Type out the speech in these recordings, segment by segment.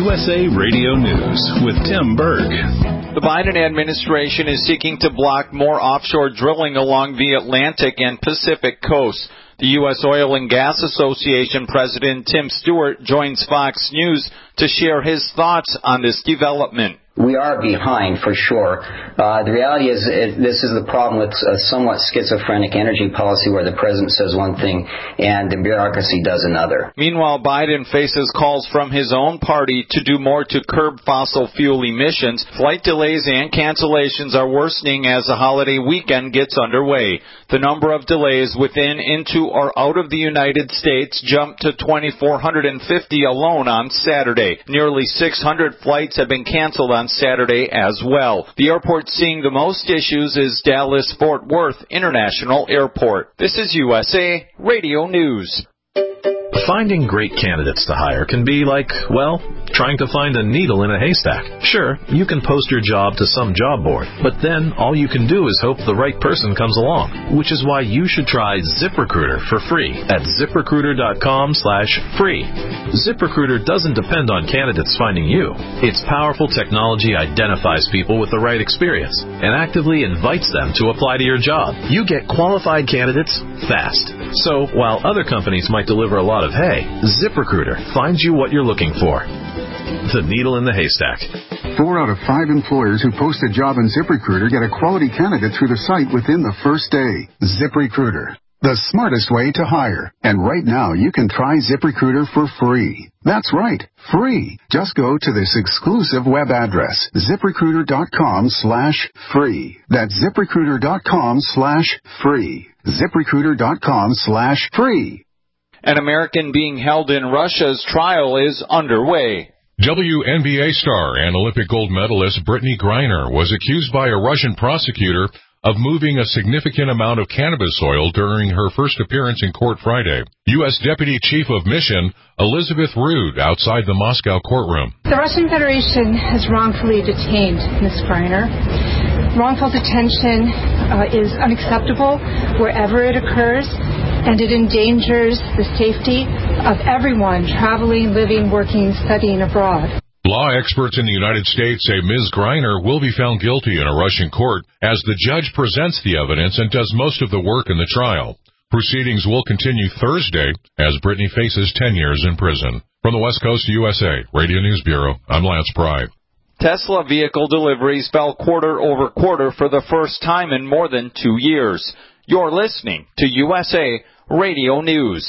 USA Radio News with Tim Berg. The Biden administration is seeking to block more offshore drilling along the Atlantic and Pacific coasts. The U.S. Oil and Gas Association President Tim Stewart joins Fox News to share his thoughts on this development. We are behind, for sure. The reality is this is the problem with a somewhat schizophrenic energy policy where the president says one thing and the bureaucracy does another. Meanwhile, Biden faces calls from his own party to do more to curb fossil fuel emissions. Flight delays and cancellations are worsening as the holiday weekend gets underway. The number of delays within, into, or out of the United States jumped to 2,450 alone on Saturday. Nearly 600 flights have been canceled on Saturday as well. The airport seeing the most issues is Dallas-Fort Worth International Airport. This is USA Radio News. Finding great candidates to hire can be like, well, trying to find a needle in a haystack. Sure, you can post your job to some job board, but then all you can do is hope the right person comes along, which is why you should try ZipRecruiter for free at ZipRecruiter.com/free. ZipRecruiter doesn't depend on candidates finding you. Its powerful technology identifies people with the right experience and actively invites them to apply to your job. You get qualified candidates fast. So while other companies might deliver a lot of hay, ZipRecruiter finds you what you're looking for. The needle in the haystack. 4 out of 5 employers who post a job in ZipRecruiter get a quality candidate through the site within the first day. ZipRecruiter, the smartest way to hire. And right now, you can try ZipRecruiter for free. That's right, free. Just go to this exclusive web address, ZipRecruiter.com/free. That's ZipRecruiter.com/free. ZipRecruiter.com/free. An American being held in Russia's trial is underway. WNBA star and Olympic gold medalist Brittany Griner was accused by a Russian prosecutor of moving a significant amount of cannabis oil during her first appearance in court Friday. U.S. Deputy Chief of Mission Elizabeth Rood outside the Moscow courtroom. The Russian Federation has wrongfully detained Ms. Griner. Wrongful detention is unacceptable wherever it occurs, and it endangers the safety of everyone traveling, living, working, studying abroad. Law experts in the United States say Ms. Griner will be found guilty in a Russian court as the judge presents the evidence and does most of the work in the trial. Proceedings will continue Thursday as Brittany faces 10 years in prison. From the West Coast USA Radio News Bureau, I'm Lance Pry. Tesla vehicle deliveries fell quarter over quarter for the first time in more than 2 years. You're listening to USA Radio News.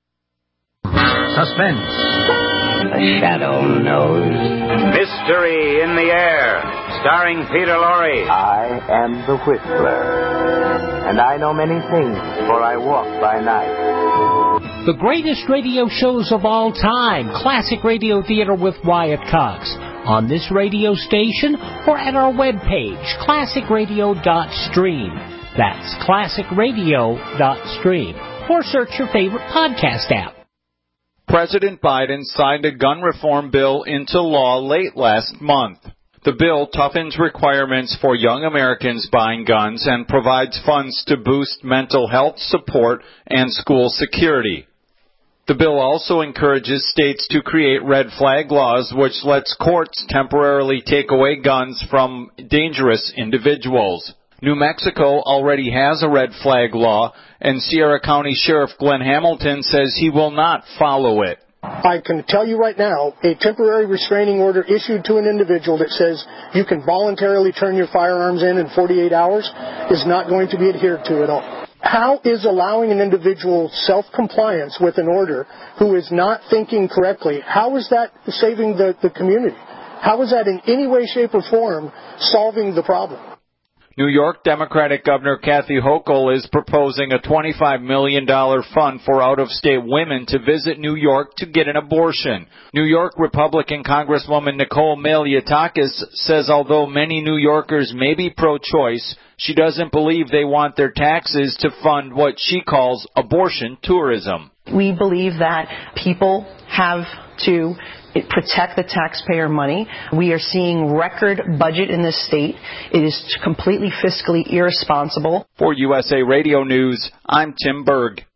Suspense. The shadow knows. Mystery in the air. Starring Peter Lorre. I am the Whistler. And I know many things, for I walk by night. The greatest radio shows of all time. Classic Radio Theater with Wyatt Cox. On this radio station or at our webpage, classicradio.stream. That's classicradio.stream. Or search your favorite podcast app. President Biden signed a gun reform bill into law late last month. The bill toughens requirements for young Americans buying guns and provides funds to boost mental health support and school security. The bill also encourages states to create red flag laws, which lets courts temporarily take away guns from dangerous individuals. New Mexico already has a red flag law, and Sierra County Sheriff Glenn Hamilton says he will not follow it. I can tell you right now, a temporary restraining order issued to an individual that says you can voluntarily turn your firearms in 48 hours is not going to be adhered to at all. How is allowing an individual self-compliance with an order who is not thinking correctly, how is that saving the community? How is that in any way, shape, or form solving the problem? New York Democratic Governor Kathy Hochul is proposing a $25 million fund for out-of-state women to visit New York to get an abortion. New York Republican Congresswoman Nicole Malliotakis says although many New Yorkers may be pro-choice, she doesn't believe they want their taxes to fund what she calls abortion tourism. We believe that people have to protect the taxpayer money. We are seeing record budget in this state. It is completely fiscally irresponsible. For USA Radio News, I'm Tim Berg.